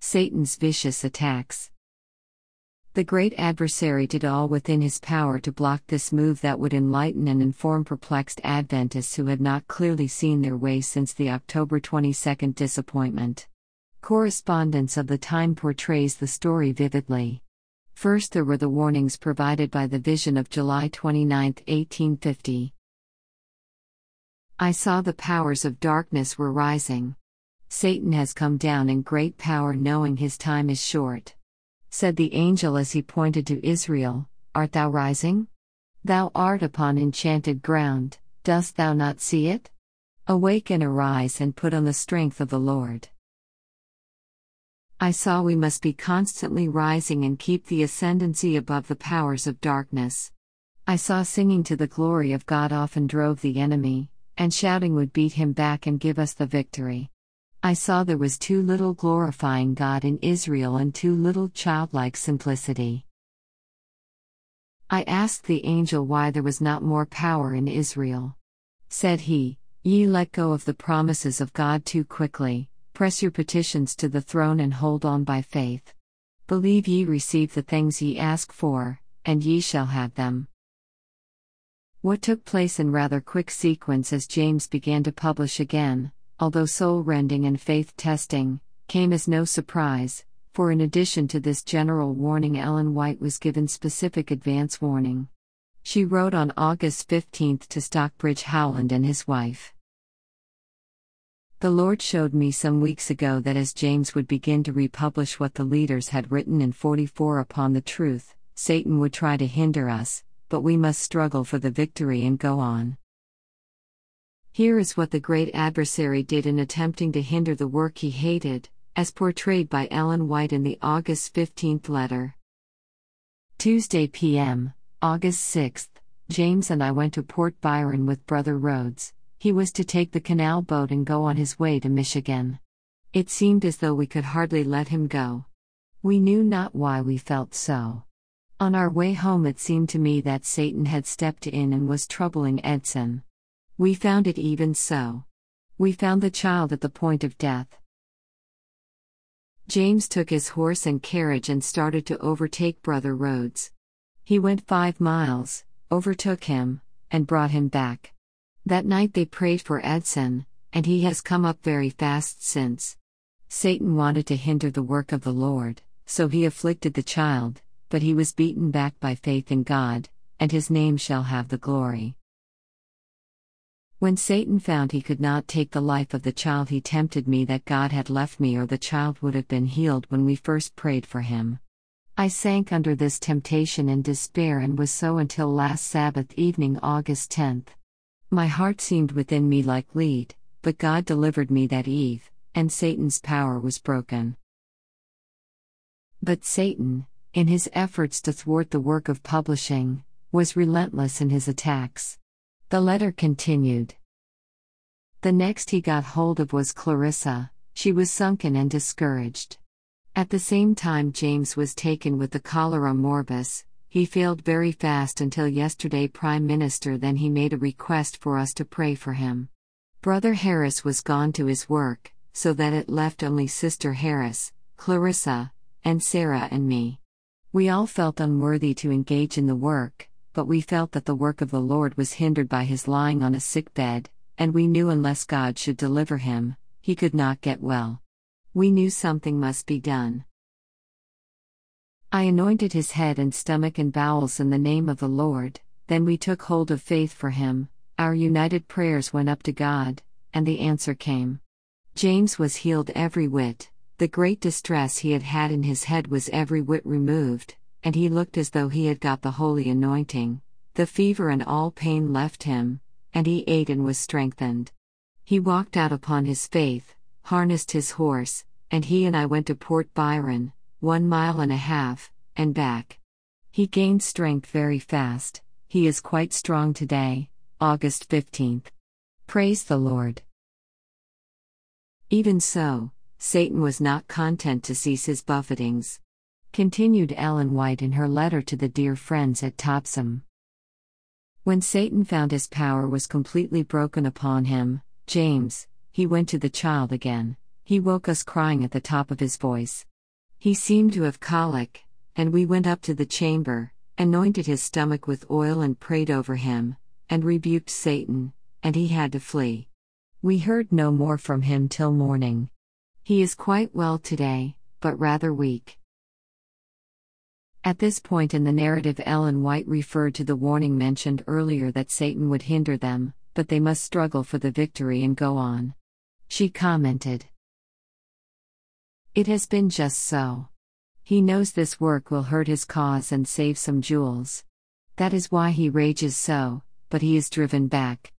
Satan's vicious attacks. The great adversary did all within his power to block this move that would enlighten and inform perplexed Adventists who had not clearly seen their way since the October 22 disappointment. Correspondence of the time portrays the story vividly. First, there were the warnings provided by the vision of July 29, 1850. I saw the powers of darkness were rising. Satan has come down in great power, knowing his time is short. Said the angel as he pointed to Israel, Art thou rising? Thou art upon enchanted ground, dost thou not see it? Awake and arise and put on the strength of the Lord. I saw we must be constantly rising and keep the ascendancy above the powers of darkness. I saw singing to the glory of God often drove the enemy, and shouting would beat him back and give us the victory. I saw there was too little glorifying God in Israel and too little childlike simplicity. I asked the angel why there was not more power in Israel. Said he, Ye let go of the promises of God too quickly, press your petitions to the throne and hold on by faith. Believe ye receive the things ye ask for, and ye shall have them. What took place in rather quick sequence as James began to publish again, although soul-rending and faith-testing, came as no surprise, for in addition to this general warning, Ellen White was given specific advance warning. She wrote on August 15 to Stockbridge Howland and his wife. The Lord showed me some weeks ago that as James would begin to republish what the leaders had written in 44 upon the truth, Satan would try to hinder us, but we must struggle for the victory and go on. Here is what the great adversary did in attempting to hinder the work he hated, as portrayed by Ellen White in the August 15 letter. Tuesday p.m., August 6, James and I went to Port Byron with Brother Rhodes. He was to take the canal boat and go on his way to Michigan. It seemed as though we could hardly let him go. We knew not why we felt so. On our way home it seemed to me that Satan had stepped in and was troubling Edson. We found it even so. We found the child at the point of death. James took his horse and carriage and started to overtake Brother Rhodes. He went 5 miles, overtook him, and brought him back. That night they prayed for Edson, and he has come up very fast since. Satan wanted to hinder the work of the Lord, so he afflicted the child, but he was beaten back by faith in God, and his name shall have the glory. When Satan found he could not take the life of the child, he tempted me that God had left me or the child would have been healed when we first prayed for him. I sank under this temptation in despair and was so until last Sabbath evening, August 10. My heart seemed within me like lead, but God delivered me that eve, and Satan's power was broken. But Satan, in his efforts to thwart the work of publishing, was relentless in his attacks. The letter continued. The next he got hold of was Clarissa. She was sunken and discouraged. At the same time James was taken with the cholera morbus. He failed very fast until yesterday, Prime Minister. Then he made a request for us to pray for him. Brother Harris was gone to his work, so that it left only Sister Harris, Clarissa, and Sarah and me. We all felt unworthy to engage in the work, but we felt that the work of the Lord was hindered by his lying on a sick bed, and we knew unless God should deliver him, he could not get well. We knew something must be done. I anointed his head and stomach and bowels in the name of the Lord, then we took hold of faith for him, our united prayers went up to God, and the answer came. James was healed every whit, the great distress he had had in his head was every whit removed, and he looked as though he had got the holy anointing. The fever and all pain left him, and he ate and was strengthened. He walked out upon his faith, harnessed his horse, and he and I went to Port Byron, 1.5 miles, and back. He gained strength very fast. He is quite strong today, August 15. Praise the Lord. Even so, Satan was not content to cease his buffetings. Continued Ellen White in her letter to the dear friends at Topsham. When Satan found his power was completely broken upon him, James, he went to the child again. He woke us crying at the top of his voice. He seemed to have colic, and we went up to the chamber, anointed his stomach with oil and prayed over him, and rebuked Satan, and he had to flee. We heard no more from him till morning. He is quite well today, but rather weak." At this point in the narrative, Ellen White referred to the warning mentioned earlier that Satan would hinder them, but they must struggle for the victory and go on. She commented, "It has been just so. He knows this work will hurt his cause and save some jewels. That is why he rages so, but he is driven back.